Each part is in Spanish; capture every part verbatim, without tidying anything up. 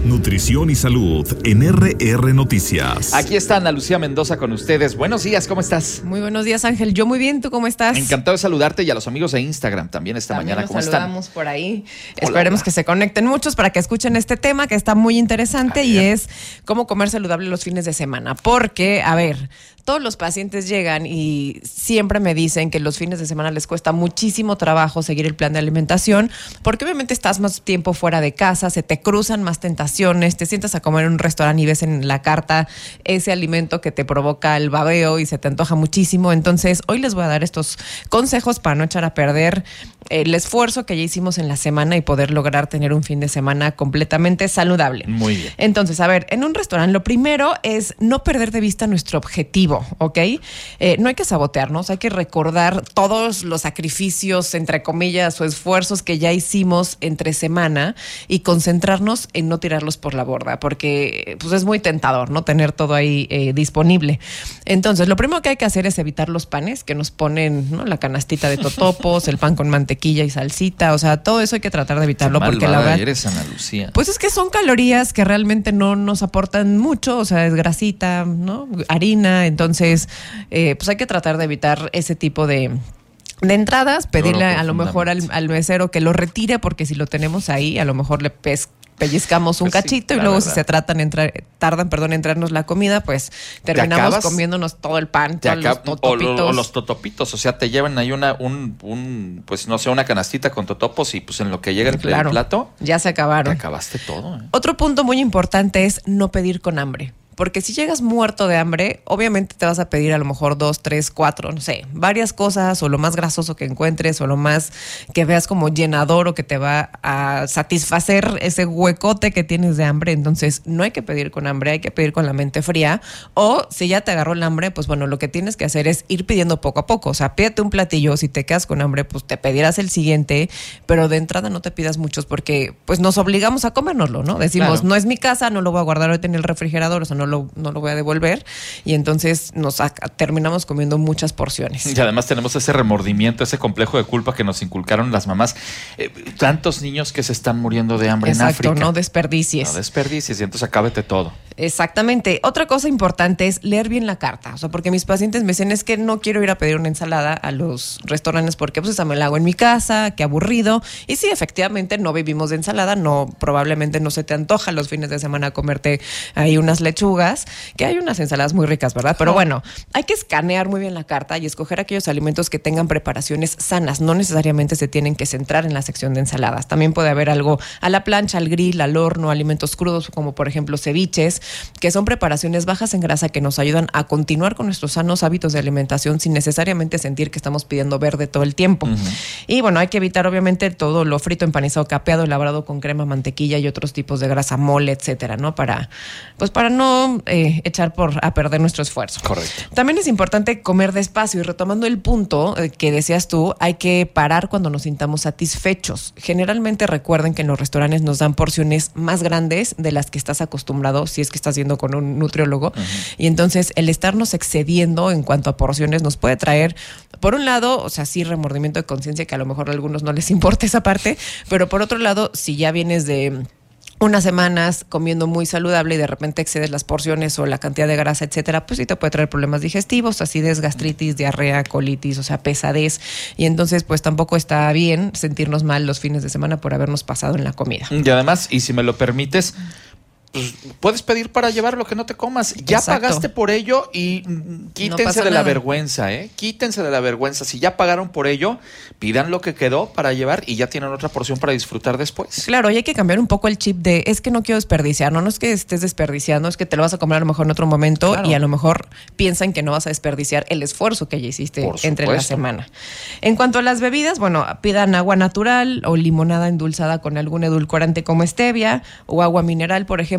Nutrición y salud en R R Noticias. Aquí está Ana Lucía Mendoza con ustedes. Buenos días, ¿cómo estás? Muy buenos días, Ángel. Yo muy bien, ¿tú cómo estás? Encantado de saludarte y a los amigos de Instagram también esta también mañana. ¿Cómo están? Saludamos por ahí. Hola, Esperemos hola. que se conecten muchos para que escuchen este tema que está muy interesante y es cómo comer saludable los fines de semana. Porque, a ver, todos los pacientes llegan y siempre me dicen que los fines de semana les cuesta muchísimo trabajo seguir el plan de alimentación porque obviamente estás más tiempo fuera de casa, se te cruzan más tentaciones, te sientas a comer en un restaurante y ves en la carta ese alimento que te provoca el babeo y se te antoja muchísimo. Entonces, hoy les voy a dar estos consejos para no echar a perder el esfuerzo que ya hicimos en la semana y poder lograr tener un fin de semana completamente saludable. Muy bien. Entonces, a ver, en un restaurante lo primero es no perder de vista nuestro objetivo, ¿ok? Eh, no hay que sabotearnos, hay que recordar todos los sacrificios, entre comillas, o esfuerzos que ya hicimos entre semana y concentrarnos en no tirarlos por la borda, porque pues es muy tentador, ¿no? Tener todo ahí eh, disponible. Entonces, lo primero que hay que hacer es evitar los panes que nos ponen, ¿no? La canastita de totopos, el pan con mantequilla y salsita, o sea, todo eso hay que tratar de evitarlo. Qué porque la malvada verdad eres, Ana Lucía. pues es que son calorías que realmente no nos aportan mucho, o sea, es grasita, ¿no? Harina, entonces eh, pues hay que tratar de evitar ese tipo de, de entradas, pedirle a lo mejor al, al mesero que lo retire, porque si lo tenemos ahí, a lo mejor le pes pellizcamos un pues cachito sí, y luego verdad. si se tratan entrar, tardan perdón, en entrarnos la comida, pues terminamos comiéndonos todo el pan, todos los totopitos. O, o los totopitos, o sea, te llevan ahí una, un, un, pues no sé, una canastita con totopos y pues en lo que llega el, claro, el plato, ya se acabaron. Te acabaste todo. ¿eh? Otro punto muy importante es no pedir con hambre. Porque si llegas muerto de hambre, obviamente te vas a pedir a lo mejor dos, tres, cuatro, no sé, varias cosas, o lo más grasoso que encuentres, o lo más que veas como llenador o que te va a satisfacer ese huecote que tienes de hambre. Entonces, no hay que pedir con hambre, hay que pedir con la mente fría. O si ya te agarró el hambre, pues bueno, lo que tienes que hacer es ir pidiendo poco a poco. O sea, pídete un platillo, si te quedas con hambre, pues te pedirás el siguiente, pero de entrada no te pidas muchos porque pues nos obligamos a comérnoslo, ¿no? Decimos, claro, no es mi casa, no lo voy a guardar ahorita en el refrigerador, o sea, no No lo, no lo voy a devolver, y entonces nos ac- terminamos comiendo muchas porciones. Y además tenemos ese remordimiento, ese complejo de culpa que nos inculcaron las mamás. Eh, tantos niños que se están muriendo de hambre. Exacto, en África. No desperdicies. No desperdicies, y entonces acábete todo. Exactamente. Otra cosa importante es leer bien la carta. O sea, porque mis pacientes me dicen, es que no quiero ir a pedir una ensalada a los restaurantes porque pues esa me la hago en mi casa, qué aburrido. Y sí, efectivamente, no vivimos de ensalada, no, probablemente no se te antoja los fines de semana comerte ahí unas lechugas, que hay unas ensaladas muy ricas, ¿verdad? Pero bueno, hay que escanear muy bien la carta y escoger aquellos alimentos que tengan preparaciones sanas. No necesariamente se tienen que centrar en la sección de ensaladas. También puede haber algo a la plancha, al grill, al horno, alimentos crudos como por ejemplo ceviches, que son preparaciones bajas en grasa que nos ayudan a continuar con nuestros sanos hábitos de alimentación sin necesariamente sentir que estamos pidiendo verde todo el tiempo. Uh-huh. Y bueno, hay que evitar obviamente todo lo frito, empanizado, capeado, elaborado con crema, mantequilla y otros tipos de grasa, mole, etcétera, ¿no? Para, pues para no eh, echar por a perder nuestro esfuerzo. Correcto. También es importante comer despacio y retomando el punto eh, que decías tú, hay que parar cuando nos sintamos satisfechos. Generalmente recuerden que en los restaurantes nos dan porciones más grandes de las que estás acostumbrado si es que estás yendo con un nutriólogo. Uh-huh. Y entonces el estarnos excediendo en cuanto a porciones nos puede traer, por un lado, o sea, sí, remordimiento de conciencia, que a lo mejor a algunos no les importa esa parte, pero por otro lado, si ya vienes de unas semanas comiendo muy saludable y de repente excedes las porciones o la cantidad de grasa, etcétera, pues sí te puede traer problemas digestivos, acidez, gastritis, diarrea, colitis, o sea, pesadez. Y entonces, pues tampoco está bien sentirnos mal los fines de semana por habernos pasado en la comida. Y además, y si me lo permites, pues puedes pedir para llevar lo que no te comas. Ya Exacto. pagaste por ello y quítense no de nada. la vergüenza, ¿eh? Quítense de la vergüenza. Si ya pagaron por ello, pidan lo que quedó para llevar y ya tienen otra porción para disfrutar después. Claro, y hay que cambiar un poco el chip de es que no quiero desperdiciar, no, no es que estés desperdiciando, es que te lo vas a comer a lo mejor en otro momento claro. y a lo mejor piensan que no vas a desperdiciar el esfuerzo que ya hiciste entre la semana. En cuanto a las bebidas, bueno, pidan agua natural o limonada endulzada con algún edulcorante como stevia o agua mineral, por ejemplo,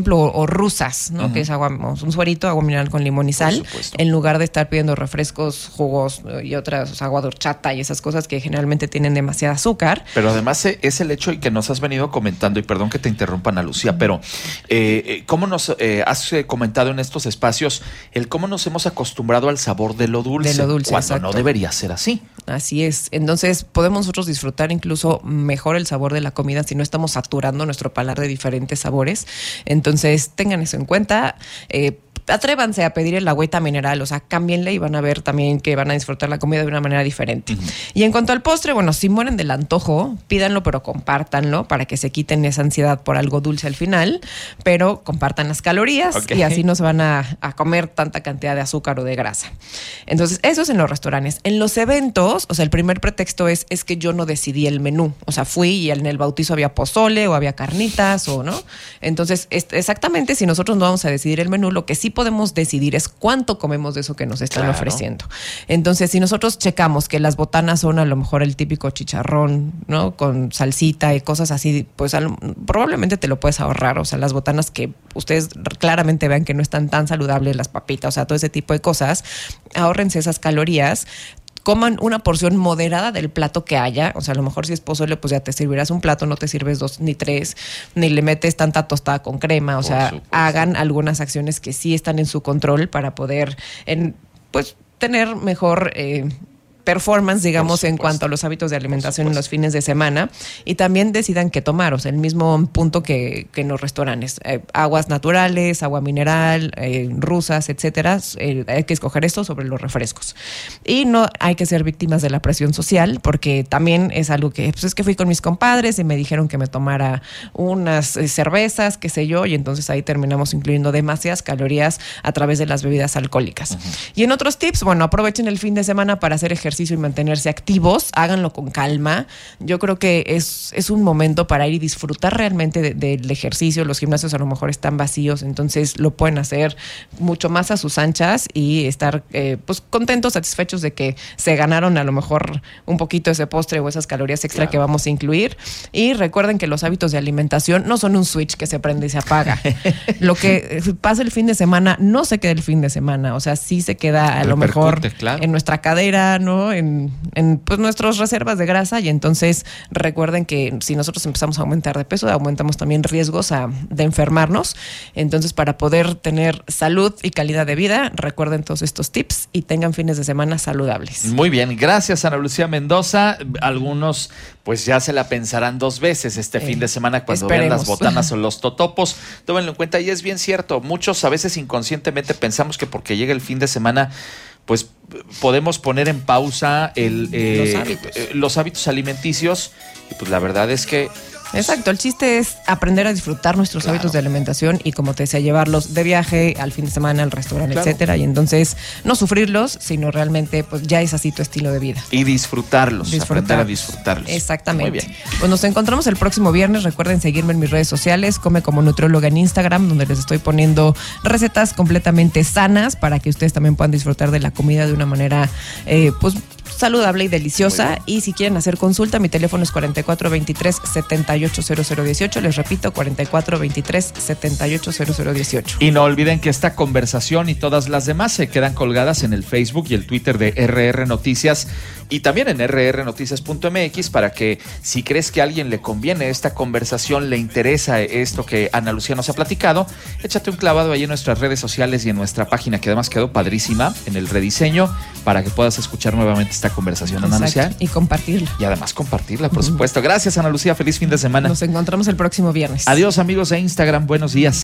ejemplo, o, o rusas, ¿no? Uh-huh. Que es agua, un suerito, agua mineral con limón y sal, en lugar de estar pidiendo refrescos, jugos y otras, o sea, agua de horchata y esas cosas que generalmente tienen demasiada azúcar. Pero además es el hecho y que nos has venido comentando, y perdón que te interrumpa, Ana Lucía, pero eh, ¿cómo nos eh, has comentado en estos espacios el cómo nos hemos acostumbrado al sabor de lo dulce? De lo dulce, cuando exacto. No debería ser así. Así es. Entonces, podemos nosotros disfrutar incluso mejor el sabor de la comida si no estamos saturando nuestro paladar de diferentes sabores. Entonces, tengan eso en cuenta. Eh, Atrévanse a pedir el agüita mineral, o sea, cámbienle y van a ver también que van a disfrutar la comida de una manera diferente. Uh-huh. Y en cuanto al postre, bueno, si mueren del antojo, pídanlo, pero compártanlo para que se quiten esa ansiedad por algo dulce al final, pero compartan las calorías okay. y así no se van a, a comer tanta cantidad de azúcar o de grasa. Entonces, eso es en los restaurantes. En los eventos, o sea, el primer pretexto es, es que yo no decidí el menú. O sea, fui y en el bautizo había pozole o había carnitas o no. Entonces, es, exactamente, si nosotros no vamos a decidir el menú, lo que sí podemos decidir es cuánto comemos de eso que nos están claro. ofreciendo. Entonces, si nosotros checamos que las botanas son a lo mejor el típico chicharrón, ¿no? Con salsita y cosas así, pues al, probablemente te lo puedes ahorrar. O sea, las botanas que ustedes claramente vean que no están tan saludables, las papitas, o sea, todo ese tipo de cosas, ahórrense esas calorías. Coman una porción moderada del plato que haya. O sea, a lo mejor si es pozole, pues ya te servirás un plato, no te sirves dos ni tres, ni le metes tanta tostada con crema. O Por sea, supuesto. Hagan algunas acciones que sí están en su control para poder, en, pues, tener mejor eh, performance, digamos, en cuanto a los hábitos de alimentación en los fines de semana, y también decidan qué tomar, o sea, el mismo punto que, que en los restaurantes, eh, aguas naturales, agua mineral, eh, rusas, etcétera, eh, hay que escoger esto sobre los refrescos. Y no hay que ser víctimas de la presión social, porque también es algo que, pues es que fui con mis compadres y me dijeron que me tomara unas eh, cervezas, qué sé yo, y entonces ahí terminamos incluyendo demasiadas calorías a través de las bebidas alcohólicas. Uh-huh. Y en otros tips, bueno, aprovechen el fin de semana para hacer ejercicio y mantenerse activos, háganlo con calma. Yo creo que es, es un momento para ir y disfrutar realmente de, del ejercicio. Los gimnasios a lo mejor están vacíos, entonces lo pueden hacer mucho más a sus anchas y estar eh, pues contentos, satisfechos de que se ganaron a lo mejor un poquito ese postre o esas calorías extra claro. que vamos a incluir. Y recuerden que los hábitos de alimentación no son un switch que se prende y se apaga. Lo que pasa el fin de semana no se queda el fin de semana, o sea, sí se queda a lo mejor claro. en nuestra cadera, ¿no? En, en pues nuestras reservas de grasa, y entonces recuerden que si nosotros empezamos a aumentar de peso, aumentamos también riesgos a, de enfermarnos. Entonces, para poder tener salud y calidad de vida, recuerden todos estos tips y tengan fines de semana saludables. Muy bien, gracias Ana Lucía Mendoza. Algunos pues ya se la pensarán dos veces este eh, fin de semana cuando esperemos. Vean las botanas o los totopos. Tómenlo en cuenta, y es bien cierto, muchos a veces inconscientemente pensamos que porque llega el fin de semana pues podemos poner en pausa el, eh, los, hábitos. Eh, los hábitos alimenticios, y pues la verdad es que Exacto, el chiste es aprender a disfrutar nuestros claro. hábitos de alimentación y, como te decía, llevarlos de viaje al fin de semana al restaurante, claro. etcétera, y entonces no sufrirlos, sino realmente pues ya es así tu estilo de vida. Y disfrutarlos, Disfrutar. aprender a disfrutarlos. Exactamente. Muy bien. Pues nos encontramos el próximo viernes. Recuerden seguirme en mis redes sociales, Come como Nutrióloga en Instagram, donde les estoy poniendo recetas completamente sanas para que ustedes también puedan disfrutar de la comida de una manera eh, pues saludable y deliciosa. Y si quieren hacer consulta, mi teléfono es cuarenta y cuatro veintitrés setenta y ocho cero cero dieciocho. Les repito, cuarenta y cuatro veintitrés setenta y ocho cero cero dieciocho. Y no olviden que esta conversación y todas las demás se quedan colgadas en el Facebook y el Twitter de R R Noticias, y también en r r noticias punto m x, para que si crees que a alguien le conviene esta conversación, le interesa esto que Ana Lucía nos ha platicado, échate un clavado ahí en nuestras redes sociales y en nuestra página, que además quedó padrísima en el rediseño, para que puedas escuchar nuevamente esta conversación, Ana Lucía. Y compartirla. Y además compartirla, por supuesto. Gracias, Ana Lucía. Feliz fin de semana. Nos encontramos el próximo viernes. Adiós, amigos de Instagram. Buenos días.